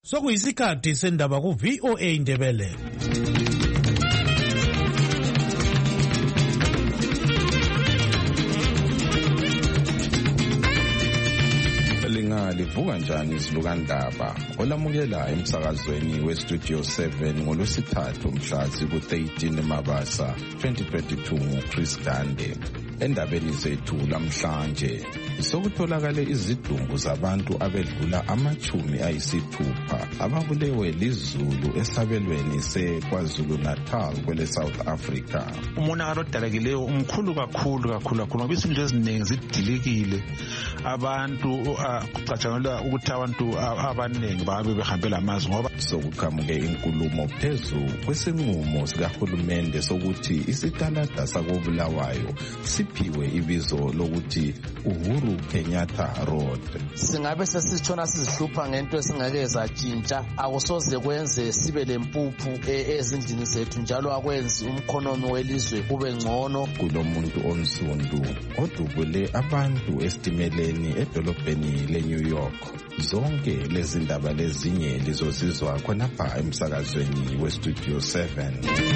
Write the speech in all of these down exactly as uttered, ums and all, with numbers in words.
Sokuyisikhathi sendaba ku V O A Indebele. Livuka njani izilukandaba olamukela emsakazweni westudio seven ngolwesithathu mhla ziku thirteen Mabasa twenty twenty-two nguChris Gande. Endabeni zethu lamhlanje sokutholakale izidumbu zabantu abedlula amachumi ayisithupha ababulewe lizulu esabelweni seKwaZulu Natal kwele South Africa. Umonakalo odalekileyo umkhulu kakhulu kakhulu kakhulu ngoba izinto eziningi zidilikile. Abantu kucatshangelwa ukuthi abantu abaningi babe behambela amazwi ngoba sokuqhamuke inkulumo phezu kwesinqumo sikahulumende sokuthi isitalada sakobulawayo siphiwe ibizo lokuthi Uhuru Kenyatta Road. Singabe sesitshona sizihlupha ngento esingeke zatshintsha akusoze kwenze sibe lempuphu ezindlini zethu njalo akwenzi umkhonomi welizwe kube ngcono. Kulomuntu onsundu odubule abantu estimeleni edolobheni leNew York. Zonke lezi ndaba lezinye lizozizwa khonapha emsakazweni westudio seven.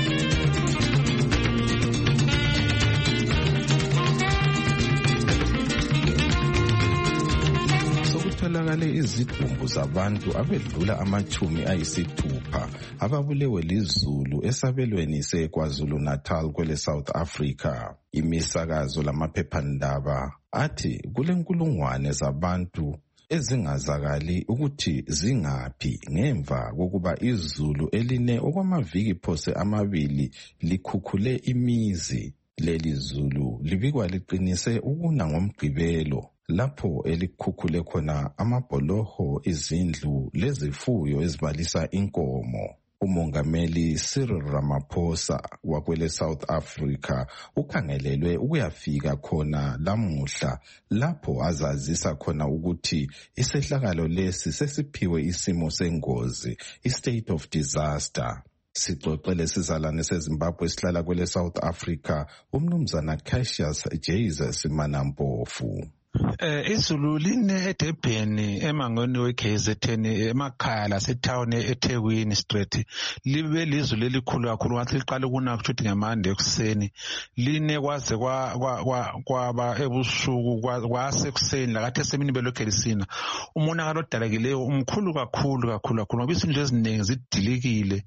Sokutholakale izidumbu zabantu abedlula amachumi ayisithupha ababulewe lizulu esabelweni seKwaZulu Natal kwele South Africa. Imisakazo lamaphephandaba athi kulenkulungwane zabantu ezingazakali ukuthi zingaphi ngemva kokuba izulu eline okwamaviki phose amabili likhukhule imizi. Leli zulu libikwa liqinise ukuna ngomgqibelo lapho elikhukhule khona amabholoho, izindlu lezifuyo ezibalisa inkomo. Umongameli Cyril Ramaphosa wakwele South Africa ukhangelelwe ukuyafika khona lamuhla lapho azazisa khona ukuthi isehlakalo lesi sesiphiwe isimo sengozi, i-state of disaster. Sixoxele sizalwane seZimbabwe sihlala kwele South Africa umnumzana Cassius Jesus Manampofu. Eh izulu line eDurban emangweni weK Z N emakhaya lasetown eThekwini Street libe lizulu elikhulu kakhulu ngathi liqala kuna kuthi ngemande ekuseni line kwaze kwa kwaba ebusuku kwasekuseni lakathi esemini belokhe lisina. Umonakalo odalekileyo umkhulu kakhulu kakhulu kakhulu ngoba izinto eziningi zidilikile.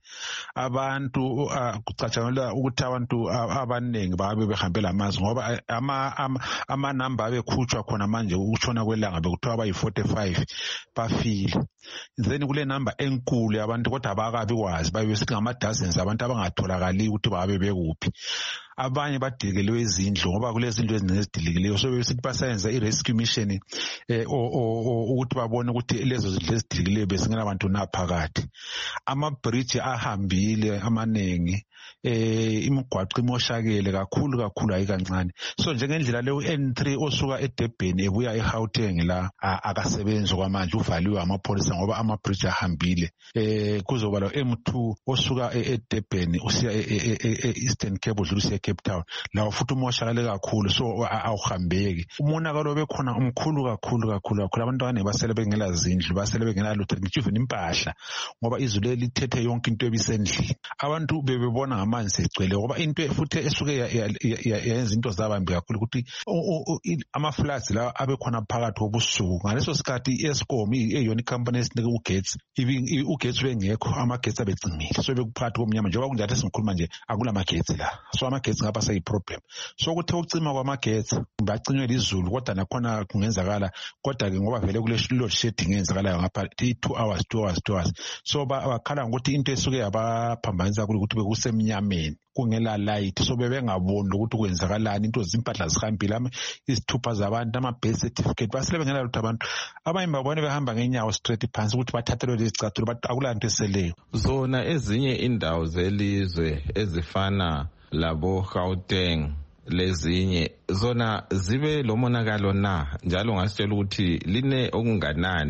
Abantu kucatshangelwa ukuthi abantu abaningi babe behambela amazwi ngoba ama ama number abekhutshwa khona manje ukutshona kwelanga bekuthiwa bayi forty-five bafile. Then kule number enkulu yabantu kodwa abakabi kwazi babe sithi ngama dozens abantu abangatholakali ukuthi babe bekuphi. Abanye badikelwe izindlu ngoba kulezi zinto eziningi ezidilikileyo so besithi basayenza i-rescue mission eh ukuthi babone ukuthi lezo zindlu ezidilikileyo besingena abantu naphakathi. Ama-bridge ahambile amaningi, eh imigwaqo imoshakele kakhulu kakhulu ayikancane. So njengendlela leyo N three osuka eDurban ebuya eGauteng la akasebenzi kwamanje uvaliwe amapholisa ngoba ama-bridge ahambile. Eh kuzoba lo M two osuka eDurban usiya e-Eastern Cape udlulise Cape Town lawo futhi umoshakale kakhulu so awuhambeki. Umonakalo bekhona umkhulu kakhulu kakhulu kakhulu abantu abane basele bengela zindlu basele bengela lutho ngithi impahla ngoba izulu elithethe yonke into ebisendlini. Abantu bebebona ngamanzi segcwele ngoba into futhi esuke yenza into zabambi kakhulu ukuthi ama floods la abekhona phakathi kobusuku. Ngaleso sikhathi iEskom eyona company esinike ugetsi ugetsi bengekho amagetsi abecimile so bekuphakathi komnyama njengoba kunjalo singikhuluma nje akula magetsi la so amagetsi ngapha sayi problem. So kuthe ukucima kwamagetsi bacinywe lizulu kodwa nakhona kungenzakala kodwa ke ngoba vele kule load shedding ngenzakalayo ngapha two hours two hours two hours so bakhala ukuthi into esuke yabaphambanisa ukuthi bekusemnyameni kungela light so bebengaboni ukuthi kwenzakalani into zimpahla zihambile izithupha zabantu ama birth certificate basele bengena lutho abantu abanye babone behamba ngenyawo straight phansi ukuthi bathathelwe lezicathulo bathi akulanto eseleyo. Zona ezinye indawo zelizwe ezifana labo Gauteng lezinye zona zibe lomonakalo na njalo ngasitshela ukuthi line okunganani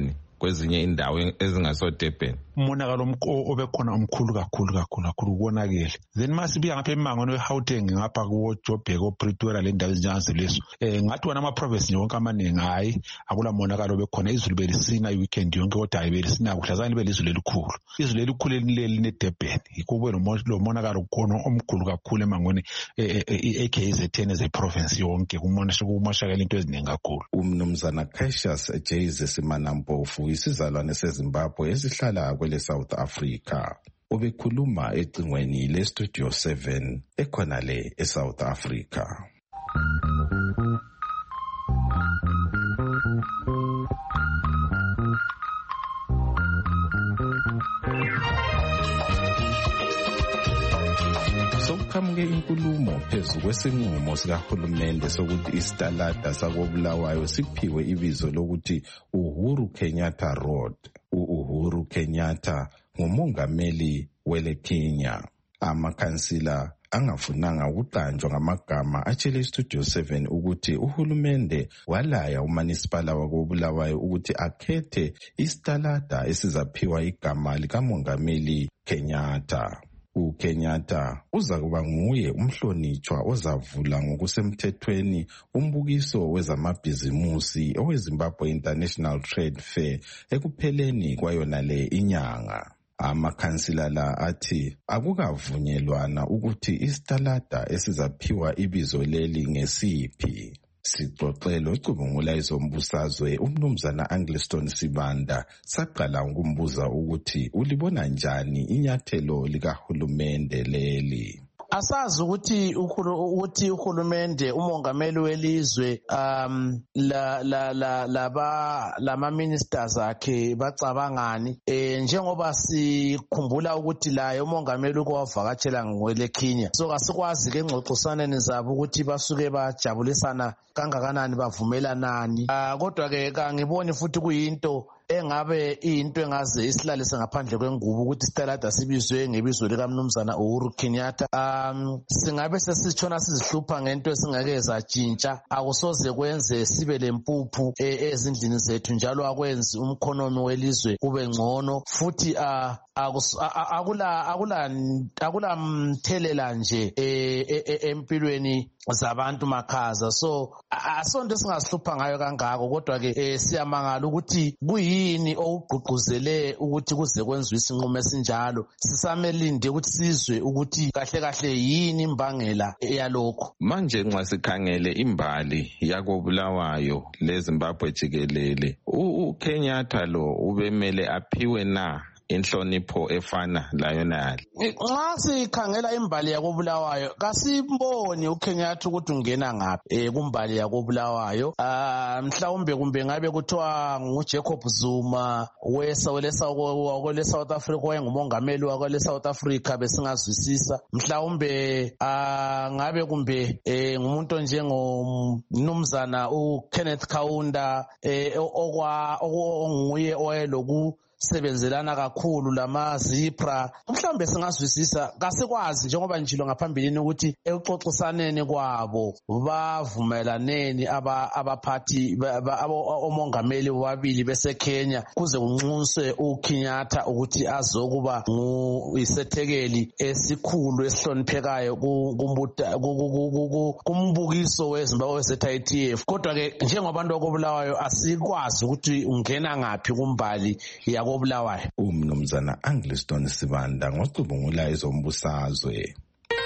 kwezinye indawo ezingaso-Durban. Umonakalo obekhona omkhulu kakhulu kakhulu kakhulu ubonakele. Then masibuya ngapha emangweni we-Gauteng ngapha kuJoburg oPretoria le ndawo ezinjengazileso. Eh ngathi wona ama-province nje wonke amaningi hayi akula monakalo bekhona. Izulu belisina i-weekend yonke kodwa hayi belisina kuhle azange libe lizulu elikhulu. Izulu elikhulu leli ne-Durban yikho kube lo monakalo khona omkhulu kakhulu emangweni e-K Z N ze-province yonke kumoshakala into eziningi kakhulu. Umnumzana Cassius Jayze Simanampofu isizalwane seZimbabwe esihlala kwele South Africa. Ubekhuluma ecingweni le Studio seven ekhona le eSouth Africa. Sokuqhamuke inkulumo phezu kwesinqumo sikahulumende sokuthi isitalada sakoBulawayo siphiwe ibizo lokuthi Uhuru Kenyatta Road. U-Uhuru Kenyatta ngumongameli wele Kenya. Amakhansila angafunanga ukuqanjwa ngamagama atshele Studio seven ukuthi uhulumende walaya uMunicipal wakoBulawayo ukuthi akhethe isitalada esizaphiwa igama likamongameli Kenyatta. uKenyatta uza kuba nguye umhlonitshwa ozavula ngokusemthethweni umbukiso wezamabhizimusi oweZimbabwe International Trade Fair ekupheleni kwayona le inyanga. Amakhansila la athi akukavunyelwana ukuthi isitalada esizaphiwa ibizo leli ngesiphi. Sixoxelo icubungula izombusazwe umnumzana Angliston Sibanda saqala ukumbuza ukuthi ulibona njani inyathelo likahulumende leli. Asazi ukuthi ukuthi uhulumende umongameli welizwe um la la la laba lama ministers akhe bacabangani eh njengoba sikhumbula ukuthi la umongameli ukwavakatshela ngwele Kenya so asikwazi ke ngxoxosaneni zabo ukuthi basuke bajabulisana kangakanani bavumelanani uh, kodwa ke ngiboni futhi kuyinto engabe into engaze isilalise ngaphandle kwengubo ukuthi isitalada sibizwe ngebizo likaMnumzana Uhuru Kenyatta. um singabe sesitshona sizihlupha ngento esingeke zatshintsha akusoze kwenze sibe lempuphu ezindlini zethu njalo akwenzi umkhonomi welizwe kube ngcono futhi uh, akula akula akula mthelela nje empilweni zabantu makhaza so asonto singazihlupha ngayo kangako kodwa ke siyamangala ukuthi kuyini okugqugquzele ukuthi kuze kwenziwe isinqumo esinjalo sisamelinde ukuthi sizwe ukuthi kahle kahle yini imbangela yalokho. Manje nxa sikhangele imbali yakoBulawayo leZimbabwe jikelele uKenyatta lo ubemele aphiwe na inhlonipho efana layo nali? Nxa sikhangela imbali yakoBulawayo kasimboni uKenyatta ukuthi ungena ngaphi eh kumbali yakoBulawayo. ah mhlawumbe kumbe ngabe kuthiwa nguJacob Zuma wesa welesa kwele South Africa wayengumongameli wakwele South Africa besingazwisisa mhlawumbe ah ngabe kumbe eh ngumuntu njengomnumzana uKenneth Kaunda eh okwa onguye oyeloku sebenzelana kakhulu lama Zipra mhlambe singazwisisa kasikwazi njengoba njilo ngaphambilini ukuthi ekuxoxisaneni kwabo bavumelaneni aba abaphathi omongameli bobabili bese Kenya kuze kunxuswe uKenyatta ukuthi azokuba nguyisethekeli esikhulu esihloniphekayo kumbukiso weZimbabwe se-I T F. Kodwa ke njengobantu bakobulawayo asikwazi ukuthi ungena ngaphi kumbali yako Bulawayo. Umnumzana Angliston Sibanda ngocubungula izombusazwe.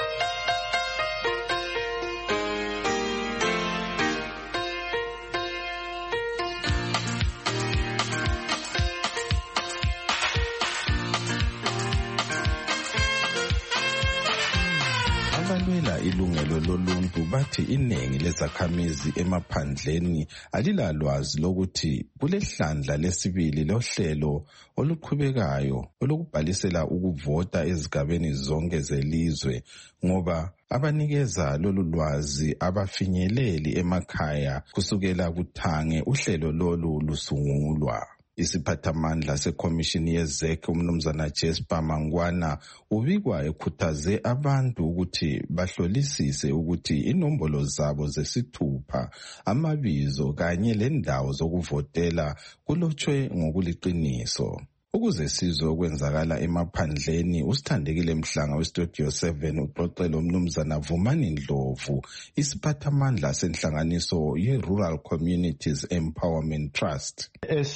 Abalwela ilungelo loluntu bathi iningi lezakhamizi emaphandleni alilalwazi lokuthi kulehlandla lesibili lohlelo oluqhubekayo olukubhalisela ukuvota ezigabeni zonke zelizwe ngoba abanikeza lolu lwazi abafinyeleli emakhaya kusukela kuthange uhlelo lolu lusungulwa. Isiphathamandla sekhomishini ye-Z E C umnumzana Jesper Mangwana ubikwa ekhuthaze abantu ukuthi bahlolisise ukuthi inombolo zabo zesithupha, amabizo kanye lendawo zokuvotela kulotshwe ngokuliqiniso. Ukuze sizwe okwenzakala emaphandleni, usithandekile Mhlanga weStudio seven uxoxela umnumzana Vumani Ndlovu, isiphathamandla senhlanganiso ye-Rural Communities Empowerment Trust.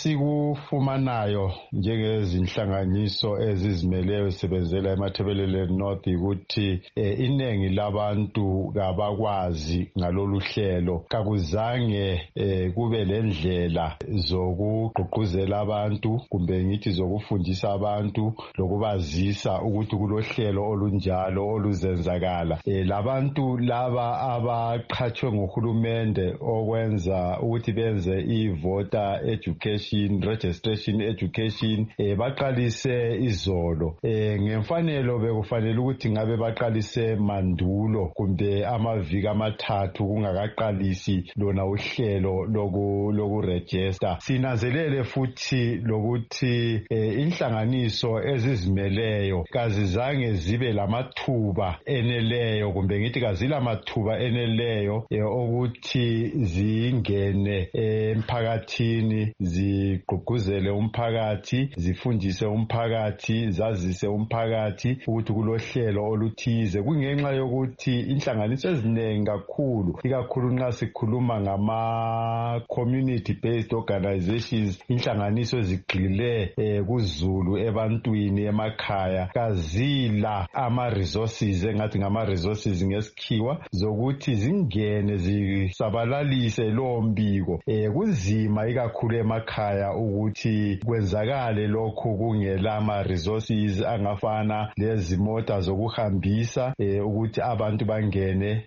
Esikufumanayo njengezinhlanganiso ezizimeleyo sebenzela eMathebelele North ukuthi eh, iningi labantu kabakwazi ngalolu hlelo, kakuzange eh, kube lendlela zokugqugquzela abantu kumbe ngithi zokufundisa abantu lokubazisa ukuthi kulohlelo olunjalo oluzenzakala. E, labantu laba abaqhatshwe nguhulumende okwenza ukuthi benze i-voter education, registration education, e, baqalise izolo. E, ngemfanelo bekufanele ukuthi ngabe baqalise mandulo kumbe amaviki amathathu kungakaqalisi lona uhlelo loku-register. Sinanzelele futhi lokuthi Eh, inhlanganiso ezizimeleyo kazizange zibe lamathuba eneleyo kumbe ngithi kazila mathuba eneleyo eh, ukuthi zingene emphakathini, zigqugquzele umphakathi, zifundise umphakathi, zazise umphakathi ukuthi kulohlelo oluthize. Kungenxa yokuthi inhlanganiso eziningi kakhulu, ikakhulu nxa sikhuluma ngama community based organizations, inhlanganiso ezigxile eh, kuzulu ebantwini emakhaya, kazila ama-resources engathi ngama-resources ngesikhiwa zokuthi zingene zisabalalise lowo mbiko. Eh, kunzima ikakhulu emakhaya ukuthi kwenzakale lokhu kungela ama-resources angafana lezimota zokuhambisa eh, ukuthi abantu bangene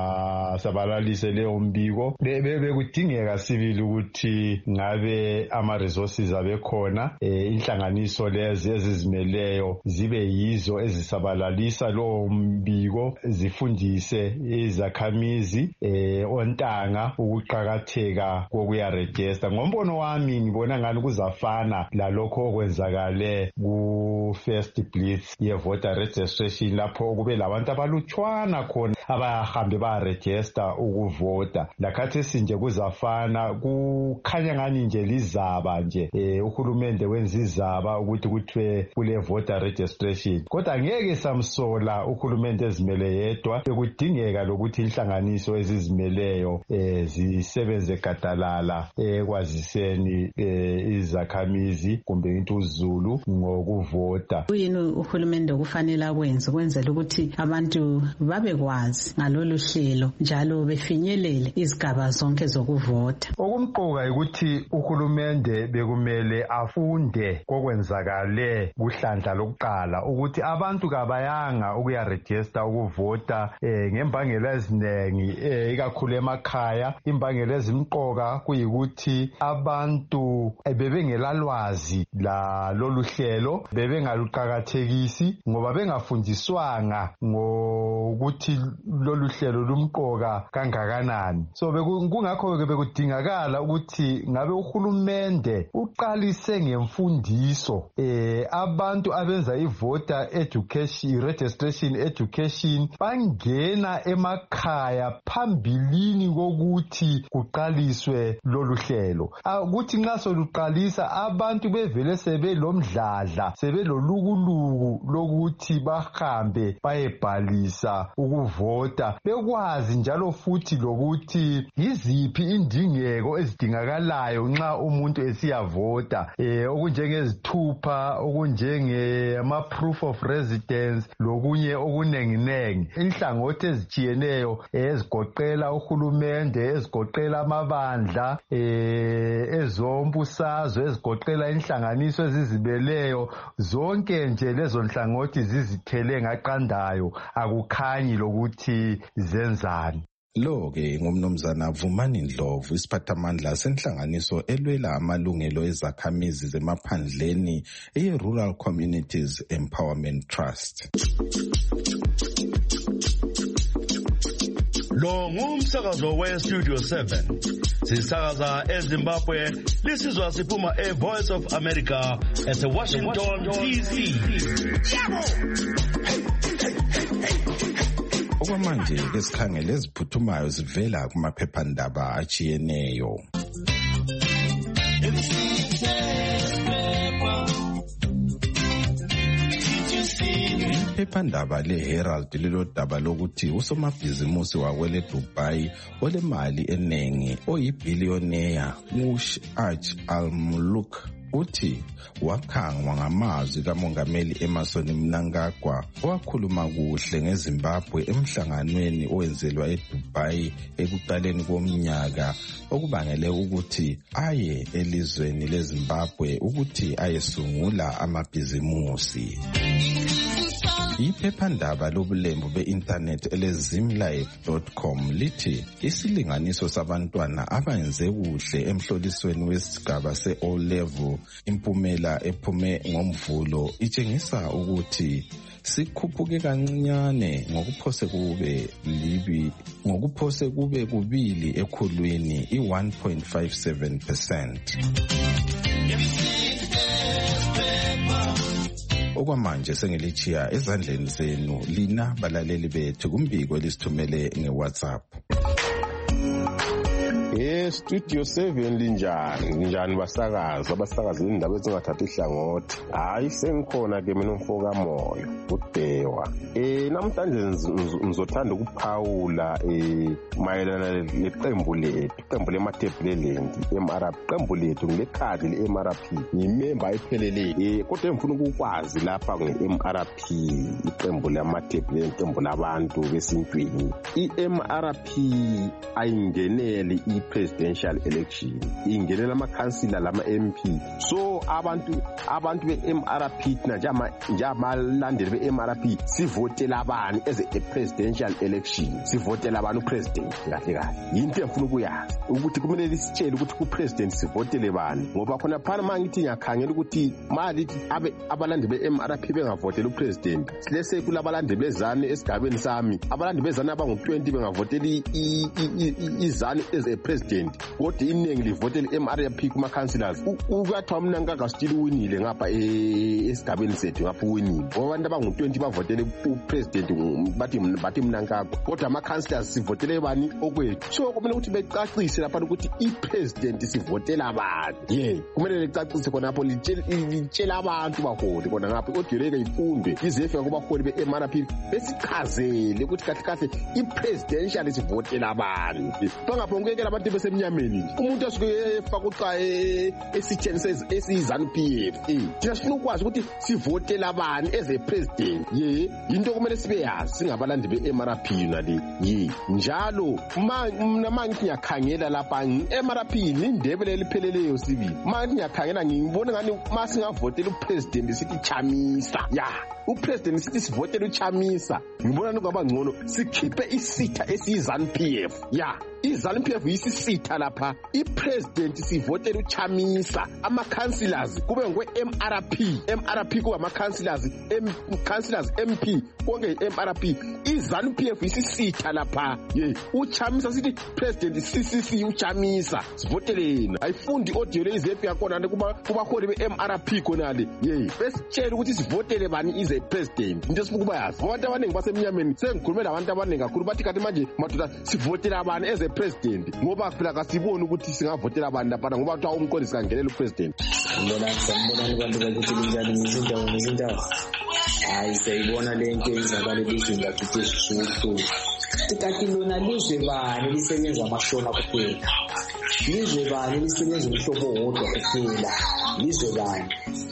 basabalalise leyo mbiko. Bekudingeka sibili ukuthi ngabe ama-resources abekhona, eh, inhlanganiso lezi ezizimeleyo zibe yizo ezisabalalisa lowo mbiko, zifundise izakhamizi eh, ontanga ukuqakatheka kokuyaregister. Ngombono wami ngibona ngani kuzafana lalokho okwenzakale ku-first blitz ye-voter registration lapho kube labantu abalutshwana khona abahambe baregister ukuvota. Lakhathesi nje kuzafana, kukhanya ngani nje lizaba nje eh, uhulumende wenza izaba ukuthi kuthiwe kule voter registration. Kodwa ngeke samsola uhulumende ezimele yedwa, bekudingeka lokuthi inhlanganiso ezizimeleyo eh, zisebenze gadalala ekwaziseni eh, izakhamizi kumbe into uzulu ngokuvota. Kuyini uhulumende kufanele akwenze kwenzela ukuthi abantu babekwazi ngalolu hlelo njalo befinyelele izigaba zonke zokuvota? Okumqoka ukuthi uhulumende bekumele afunde kokwenzakale kuhlandla lokuqala ukuthi abantu kabayanga ukuyaregister ukuvota eh, ngembangela eziningi eh, ikakhulu emakhaya. Imbangela ezimqoka kuyikuthi abantu eh, bebengelalwazi la lolu hlelo, bebengaluqakathekisi ngoba bengafundiswanga ngokuthi lolu hlelo lumqoka kangakanani. So kungakho ke bekudingakala ukuthi ngabe uhulumende uqalise ngemfundiso eh abantu abenza i-voter education, registration education, bangena emakhaya phambilini kokuthi kuqaliswe lolu hlelo. Ukuthi nxa soluqalisa abantu bevele sebelomdladla, sebelolukuluku lokuthi bahambe bayebhalisa ukuvota, bekwazi njalo futhi lokuthi yiziphi indingeko ezidingakalayo nxa umuntu esiyavota, eh okunjengezithupha, okunjenge ama proof of residence lokunye okunenginengi. Inhlangothi ezitshiyeneyo ezigoqela uhulumende, ezigoqela amabandla eh ezombusazwe, ezigoqela inhlanganiso ezizibeleyo, zonke nje lezo nhlangothi zizithele ngaqandayo, akukhanyi lokuthi zenzani. Lo-ke ngumnumzana Vumani Ndlovu, isiphathamandla senhlanganiso elwela amalungelo ezakhamizi zemaphandleni eye-Rural Communities Empowerment Trust. Lo ngumsakazo we-Studio seven. sisakaza eZimbabwe lisizwa siphuma eVoice of America eseWashington D C. Okwamanje ke sikhangele eziphuthumayo zivela kumaphephandaba achiyeneyo. Iphephandaba leHerald lilodaba lokuthi usomabhizimusi wakwele Dubai olemali eningi oyibillionaire Mushaj Al-Muluk uthi wakhangwa ngamazwi kamongameli Emmerson Mnangagwa owakhuluma kuhle ngeZimbabwe emhlanganweni owenzelwa eDubai ekuqaleni komnyaka okubangele ukuthi aye elizweni leZimbabwe ukuthi ayesungula amabhizimusi. Iphephandaba lobulembu be-internet elezimlife dot com lithi isilinganiso sabantwana abayenze kuhle emhlolisweni wesigaba se-O level impumela ephume ngomvulo itshengisa ukuthi sikhuphuke kancane ngokuphose kube libi ngokuphose kube kubili ekhulwini i one point five seven percent. Okwamanje sengilichiya ezandleni zenu lina balaleli bethu kumbiko elisithumele ngeWhatsApp. Eh studio seven linjani linjani basakazi abasakazi indaba ezingathatha ihlangothi hayi sengikhona ke mina umfoka moyo udewa eh namhlanje ngizothanda ukuphawula eh mayelana leqembu lethu iqembu lemathebhuleland M R P iqembu lethu ngekhadi le M R P ngimember ayiphelele eh kodwa ngifuna ukukwazi lapha nge-M R P iqembu lamathebhuleland iqembu labantu besintwini i-M R P ayingenele i-presidential election ingenela ama-councillor lama-M P so abantu abantu be-M R P thina njengabalandeli be-M R P sivotela abani as a presidential election sivotela abantu president kahle kahle yinto engifuna ukuyazi ukuthi kumele lisitshele ukuthi ku-president sivotele bani ngoba khona phana mangithi ngiyakhangela ukuthi mali abalandeli be-M R P bengavotela upresident silese kulabalandeli bezane esigabeni sami abalandeli bezane abangu-twenty bengavotela izane as a president kodwa iningi livotela i-M R P kuma-councillors ukathiwa Mnangagwa still winile ngapha esigabeni sethu ngapha uwinile ngoba abantu abangu-twenty bavotele upresident bathi bathi Mnangagwa kodwa ama-councillors sivotele bani okwethu so kumele ukuthi becacise lapha ukuthi i-president sivotela abantu ye kumele licacise khonapho litshela abantu baholi khona ngapha kodwa leke ifundwe ize ifika kubaholi be-M R P besichazele ukuthi kahle kahle i-presidential sivotela abantu bangaphongekela abantu besemnyameni umuntu asuke efaka uqa esitheni esizanu P F thina sifuna ukwazi ukuthi sivotela abani as a president ye into kumele sibe yazi singabalandi be-M R P nali ye njalo mina manje ngiyakhangela lapha i-M R P indebele elipheleleyo sibili manje ngiyakhangela ngibona ngani masingavotela upresident sithi chamisa ya upresident sithi sivotela uchamisa ngibona ngaba ngcono sikhiphe isitha esizanu P F ya izanu P F yisisitha lapha ipresident sivotela uchamisa ama-councillors kube ngokwe-M R P M R P kuba ama-councillors councillors M P konke i-M R P izanu P F yisisitha lapha ye uchamisa sithi president C C C uchamisa sivoteleni ayifundi audio leyizefi yakhona kuba kubaholi be-M R P khonale ye besitshela ukuthi sivotele bani ize president into esifuna ukuba yazi abantu abaningi basemnyameni sengikhulumela abantu abaningi kakhulu bathi kanti manje madoda sivotela bani as a president ngoba phela kasiboni ukuthi singavotela abantu lapha ngoba kuthiwa umqondisi kangenela upresident ngibona sanibonani abantu bakithi linjani ngezindawo ngezindawo hayi sayibona le nto ezakale lizwe ngakithi esisuku kanti lona lizwe bani lisebenza amashona kuphela lizwe bani lisebenza umhlobo wodwa kuphela lizwe bani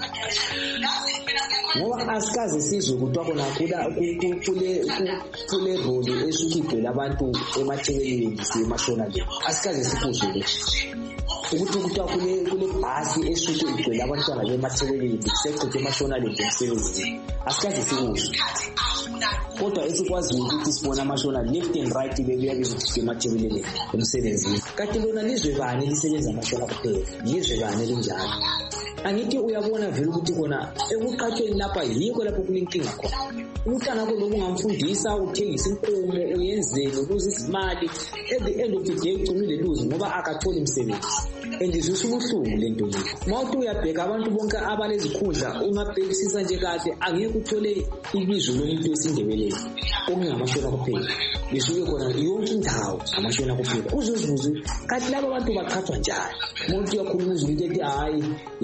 ngoba asikaze sizwe kuthiwa kona kule kule role esuke igcwele abantu emathebeleni semashona le asikaze sikuzwe lokho ukuthi kuthiwa kule kule bhasi esuke igcwele abantwana bemathebeleni kusecithe emashona le emsebenzini asikaze sikuzwe kodwa esikwaziyo ukuthi sibona amashona left and right bebuya bezothi emathebeleni emsebenzini kanti lona lizwe bani lisebenza amashona kuphela lizwe bani linjalo angithi uyabona vele ukuthi kona ekuqathweni lapha yikho lapho kunenkinga khona. Umntana wakho lo ungamfundisa uthengisa inkomo uyenzele ukuze izimali at the end of the day ugcinile luzi ngoba akatholi umsebenzi. And isubuhlungu lento nje. Mawuthi uyabheka abantu bonke abalezikhundla ungabhekisisa nje kahle angeke uthole ibizo lomuntu wesindebeleni okungamashona kuphela. Bisuke khona yonke indawo amashona kuphela. Uzuzibuze kathi labo bantu baqhathwa njani? Mawuthi uyakhuluma ukuthi ethi hayi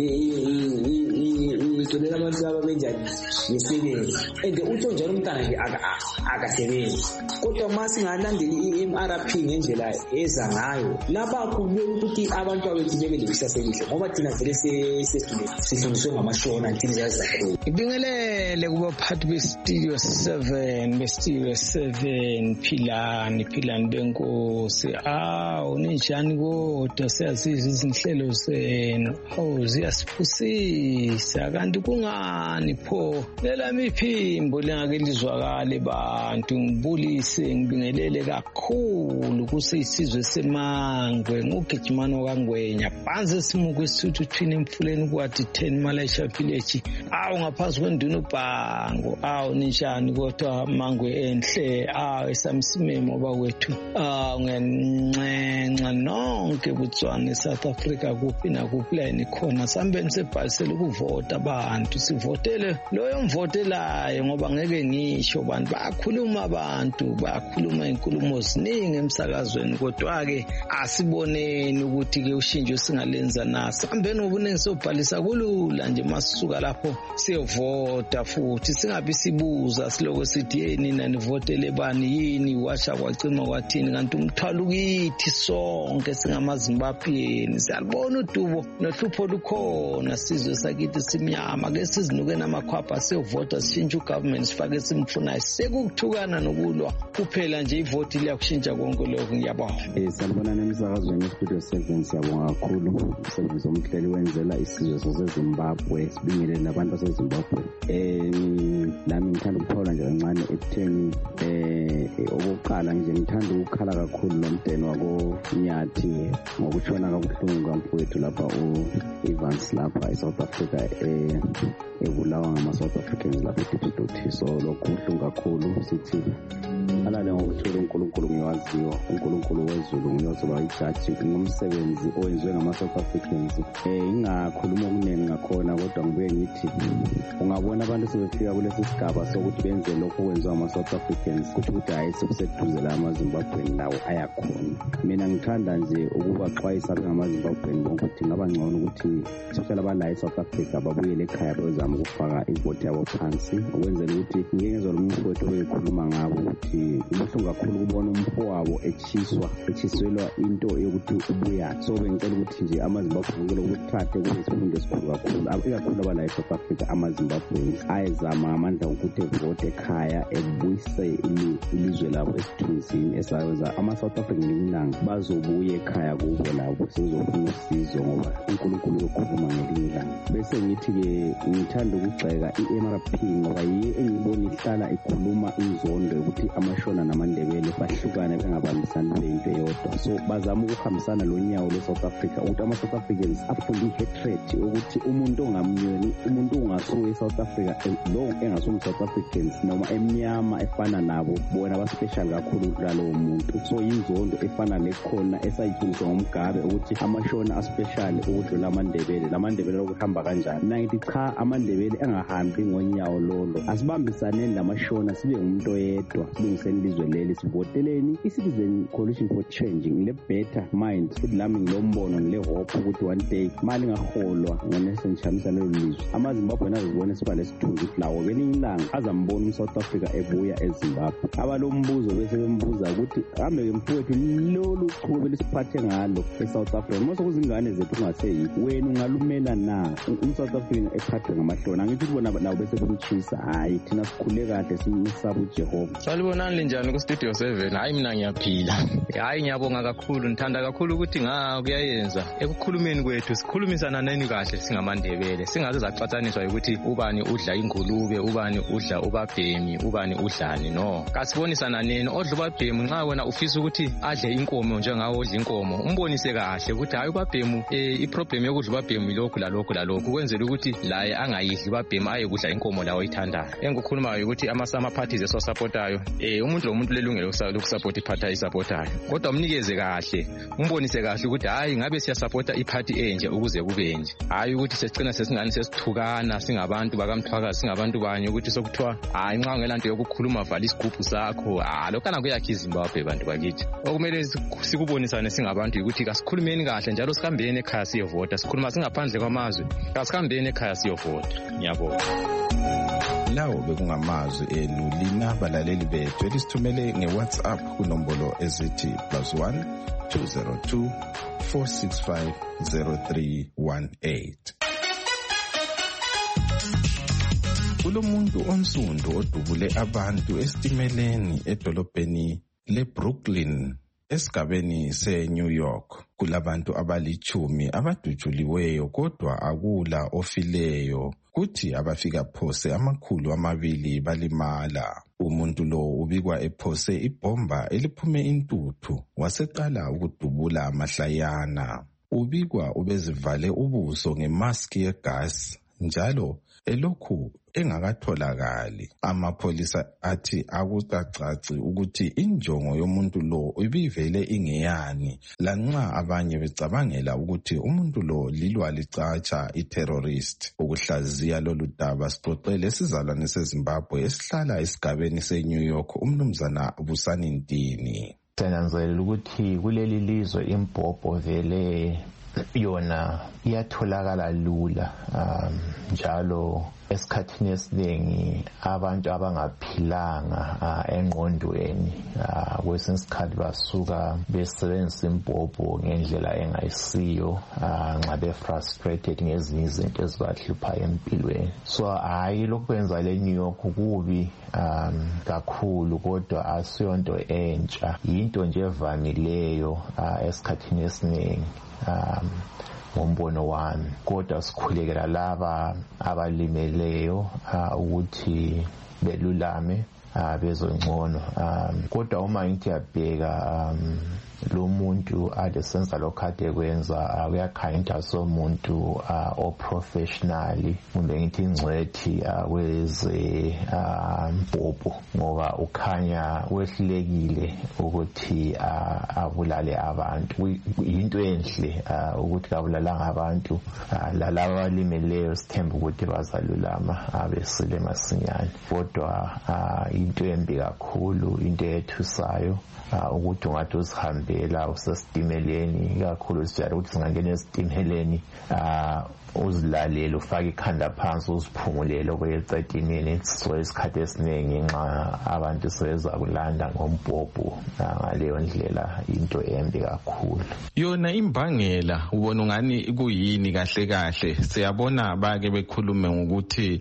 itolela abantu ababenjani yesebenzi. And utho njalo umntana nje akasebenzi. Kodwa mase singalandeli i-M R P ngendlela eza ngayo lapha kubuye ukuthi abantu abethu bebe lekusasa elihle ngoba thina vele sifundiswe ngamashona until yazakho. Ibingelele kubaphathi be-Studio seven be-Studio seven Philani Philani benkosi. Awu ninjani kodwa siyazizwa izinhlelo zenu. Awu ziyasiphusisa kanti kungani pho lelami iphimbo lingake lizwakale bantu. Ngibulise ngibingelele kakhulu kusisizwe seMangwe ngugijimano kaNgwenya phansi simuko isithuthi twini emfuleni kwathi ten Malaysia Village. Awu ngaphansi kwenduna uBhango. Awu ninjani kodwa Mangwe enhle. Awu esamsimemo bakwethu. Ah ngencenca nonke Botswana South Africa kuphi nakuphi la nikhona sambeni sebhalisela ukuvota abantu sivotele loyo mvotelayo ngoba ngeke ngisho bantu bakhuluma abantu bakhuluma inkulumo ziningi emsakazweni kodwa ke asiboneni ukuthi ke ushintsho singalenza naso sambeni ngobuningi sobhalisa kulula nje masisuka lapho siyovota futhi singabi sibuza siloko sithi yeni nanivotele bani yini washa kwacima kwathini kanti umthwalo kithi sonke singamaZimbabwean siyalibona udubo nohlupho lukhona sizwe sakithi simnyama ke sizinuke namakhwapha siyovota sishintshe ugovernment sifake simfunayo sekukuthukana nokulwa kuphela nje ivoti liyakushintsha konke lokho ngiyabonga. Eh salibona nemsakazweni eStudio seven siyabonga kakhulu umsebenzi omhleli wenzela isizwe saseZimbabwe sibingelele nabantu baseZimbabwe. Eh nami ngithanda ukuphola nje kancane ekutheni eh okokuqala nje ngithanda ukukhala kakhulu lomdeni wako Nyathi ngokushona kabuhlungu kamfowethu lapha u-Evans lapha eSouth Africa eh ebulawa ngama-South Africans lapha eDipsdoti. So lokhu kuhlungu kakhulu sithi alale ngokuthola uNkulunkulu ngiwaziyo uNkulunkulu wezulu ngiyozoba ijaji ngomsebenzi owenziwe ngama-South Africans. Eh ingakhuluma okuningi ngakhona kodwa ngibuye ngithi ungabona abantu sebefika kulesi sigaba sokuthi benze lokho okwenziwa ngama-South Africans kuthi ukuthi hayi sekuseduze la amaZimbabwe nawo ayakhona. Mina ngithanda nje ukubaxwayisa ngamaZimbabwe bonke ukuthi ngaba ngcono ukuthi especially abala eSouth Africa babuyele ekhaya bezama ukufaka ivoti yabo phansi ukwenzela ukuthi ngiyezwe lo muntu wethu oyikhuluma ngabo ukuthi ubuhlungu kakhulu ukubona umfowabo echiswa echiselwa into yokuthi ubuya. So bengicela ukuthi nje amaZimbabwe ngeke ukuthathe kube isifundo esikhulu kakhulu ikakhulu abala eSouth Africa amaZimbabweans ayezama amandla ukuthi evote ekhaya ebuyise ilizwe labo esithunzini esawenza ama-South African linanga bazobuya ekhaya kubo labo sizofuna usizo ngoba uNkulunkulu ukhuluma ngelinye ilanga. Bese ngithi-ke ngithanda ukugxeka i-M R P ngoba yiyo engibona ihlala ikhuluma inzondo yokuthi amashona namandebele bahlukane bengabambisani beyinto eyodwa. So bazama ukuhambisana lo nyawo lwe-South Africa ukuthi ama-South Africans afunde i-hatred ukuthi umuntu ongamnyoni umuntu ongasuka e-South Africa lo engasum-South Africans noma emnyama efana nabo bona ba-special kakhulu kulalowo muntu. So yinzondo efana lekhona esayithuliswa ngomgabe ukuthi amashona aspecial ukudlula amandebele lamandebele okuhamba kanjani. Nayithi cha amandebele engahambi ngonyawo lolo asibambisaneni lamashona sibe ngumuntu oyedwa silungiseni ilizwe leli sivoteleni i-Citizen Coalition for Change ngile better mind futhi lami ngilombono ngile hope ukuthi one day mali ngaholwa ngonesentshamisa lelo lizwe amaZimbabwe nazibone siba lesithunzi flawo kelinye ilanga azambona uSouth Africa ebuya eZimbabwe. Abalombuzo bese bembuza ukuthi hambe ke mfowethu lolu chube lisiphathe ngalo eSouth Africa mase kuzingane zethu ungaseyi wena ungalumela na uSouth Africa ephathwe ngamahlona. Ngithi bona nabo bese bemchisa hayi thina sikhule kahle simsaba uJehova. Salibonani linjani ku Studio seven? Hayi mina ngiyaphila. Hayi ngiyabonga kakhulu ngithanda kakhulu ukuthi nga kuyayenza ekukhulumeni kwethu sikhulumisana nani kahle singamandebele singaze zacathaniswa ukuthi ubani udla ingulube ubani udla ubabhemi ubani udlani no. Kasibonisana nini odla ubabhemi nxa wena ufisa ukuthi adle inkomo njengawo odla inkomo umbonise kahle ukuthi hayi ubabhemu eh iproblem yokudla ubabhemi lokho lokhu lalokhu lalokhu ukwenzela ukuthi laye angayidli babhema ayekudla inkomo lawo oyithandayo. Engikukhulumayo ukuthi ama-summer parties esiwasapotayo eh umuntu lomuntu lelungelo lokusapota iphathi ayisapotayo, kodwa umnikeze kahle, umbonise kahle ukuthi hayi ngabe siyasapota iphathi enje ukuze kube nje, hayi ukuthi sesicina sesingani sesithukana singabantu bakamthwakazi singabantu banye ukuthi sokuthiwa hayi nxa ungelanto yokukhuluma vala isigubhu sakho. Ah lokana kuyakha iZimbabwe bantu bakithi. Okumele sikubonisane singabantu ukuthi kasikhulumeni kahle njalo sikhambeni ekhaya siyovota, sikhuluma singaphandle kwamazwe kasikhambeni ekhaya siyovota. Ngiyabonga. Lawo bekungamazwi enu lina balaleli bethu elisithumele nge-WhatsApp kunombolo ezithi plus one two zero two four six five zero three one eight. Kulomuntu onsundu odubule abantu esitimeleni edolobheni leBrooklyn esigabeni seNew York. Kulabantu abalichumi abadujuliweyo kodwa akula ofileyo, kuthi abafika phose amakhulu amabili balimala. Umuntu lo ubikwa ephose ibhomba eliphume intuthu waseqala ukudubula amahlayana. Ubikwa ubezivale ubuso ngemask yegas njalo elokhu engakatholakali. Amapholisa athi akucacaci ukuthi injongo yomuntu lo ibivele ingeyani, lanxa abanye becabangela ukuthi umuntu lo lilwa licatsha i-terrorist. Ukuhlaziya lolu daba sixoxele isizalwane seZimbabwe esihlala esigabeni seNew York, umnumzana Busani Ntini. Sananzelela ukuthi kuleli lizwe imbhobho vele yona iyatholakala lula, um, njalo esikhathini esiningi abantu abangaphilanga uh, engqondweni uh, kwesinye isikhathi basuka besebenzisa imbhobho ngendlela engayisiyo uh, nxa be-frustrated ngezinye izinto ezibahluphayo empilweni. So hayi lokwenza le New York kubi um, kakhulu, kodwa asiyonto entsha, yinto nje evamileyo uh, esikhathini esiningi um ngombono wami. Kodwa sikhulekela laba abalimeleyo uh, ukuthi belulame uh, bezongcono. Um, kodwa uma ngithi yabheka um, lo muntu adesenza lokho ade kwenza uyakhayinta somuntu uh, oprofessionally kumbe ngithi ingcwethi uh, weze mbhobho uh, ngoba ukhanya wehlulekile ukuthi uh, abulale abantu. Into enhle uh, ukuthi kabulalanga abantu uh, lalaba abalimeleyo sithemba ukuthi bazalulama abesile masinyane. Kodwa uh, into embi kakhulu, into ethusayo uh, ukuthi ungathi uzihambela usesitimeleni, kakhulu sijayele ukuthi singangena esitimeleni uh, uzilalele ufake ikhanda phansi uziphumulele okweqeda iminutes. So isikhathi esiningi nxa abantu sebeza kulanda ngombhobho ngaleyo ndlela into embi kakhulu. Yona imbangela ubona ngani kuyini kahle kahle? Siyabona bake bekhulume ngokuthi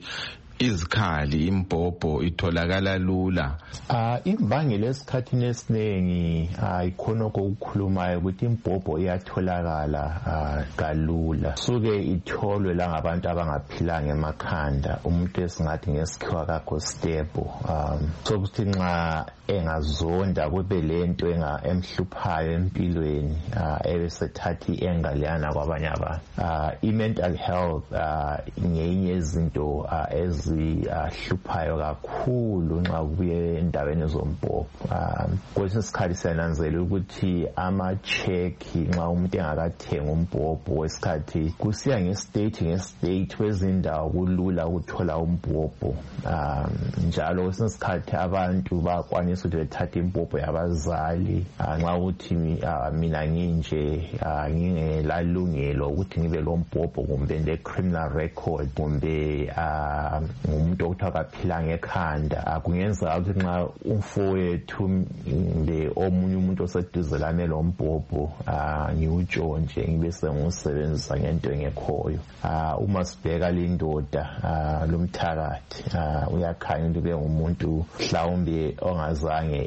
izikhali imbhobho itholakala lula. Ah uh, imbangela esikhathini esiningi ayikhona uh, ukukhulumayo ukuthi imbhobho iyatholakala uh, kalula. Suke itholwe la ngabantu abangaphilanga emakhanda, umuntu esingathi ngesikhiwa kakho stable. Um so kuthi nxa engazonda kube lento enga emhluphayo empilweni uh, ebesethathi engalana kwabanye abantu. Uh, i-mental health uh, ngenye izinto uh, ezihluphayo uh, kakhulu nxa kubuye endaweni zombhobho. Um kwesinye isikhathi siyananzela ukuthi ama-check nxa umuntu engakathenga umbhobho wesikhathi kusiya nge-state nge-state kwezindawo kulula ukuthola umbhobho. Um njalo kwesinye isikhathi abantu bakwanisa ukuthi bethathe imbhobho yabazali nxa ukuthi uh, mina nginje uh, ngingelalungelo ukuthi ngibe lo mbhobho kumbe le-criminal record kumbe uh, umuntu okuthiwa kaphilanga ekhanda. Kungenza ukuthi nxa umfowethu kumbe omunye umuntu oseduzelane lo mbhobho ngiwutshontshe ngibe sengiwusebenzisa ngento engekhoyo. Uma sibheka lindoda lomthakathi uyakhanya ukuthi ube ngumuntu mhlawumbe ongazange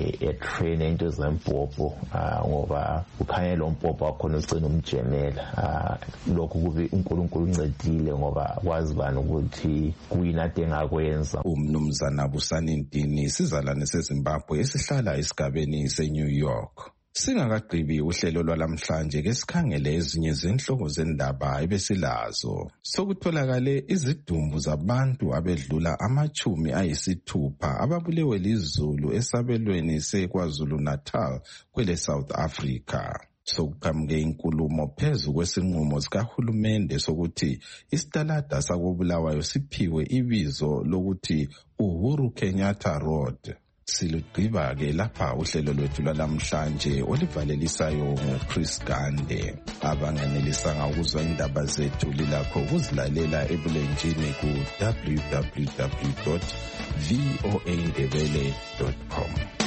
etrain into zembhobho ngoba ukhanya lo mbhobho wakhona ucina umjemela. Lokhu kube uNkulunkulu uncedile ngoba kwazi bani ukuthi kuyini ade ngakwenza. Umnumzana Busani Ntini, isizalwane seZimbabwe esihlala esigabeni seNew York. Singakagqibi uhlelo lwalamhlanje ke sikhangele ezinye zenhloko zendaba ebesilazo. Sokutholakale izidumbu zabantu abedlula amachumi ayisithupha ababulewe lizulu esabelweni seKwaZulu Natal kwele South Africa. Sokuqhamuke inkulumo phezu kwesinqumo sikahulumende sokuthi isitalada sakobulawayo siphiwe ibizo lokuthi Uhuru Kenyatta Road. Silugqiba-ke lapha uhlelo lwethu lwalamhlanje olivalelisayo nguChris Gande. Abanganelisanga ukuzwa indaba zethu lilakho ukuzilalela ebulenjini ku w w w dot voa ndebele dot com.